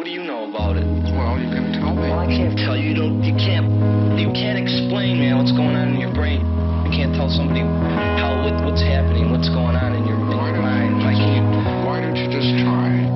What do you know about it? Well, you can tell me. Well, I can't tell you. You can't explain, man, what's going on in your brain. You can't tell somebody what's happening, what's going on in your mind. Why don't you just try?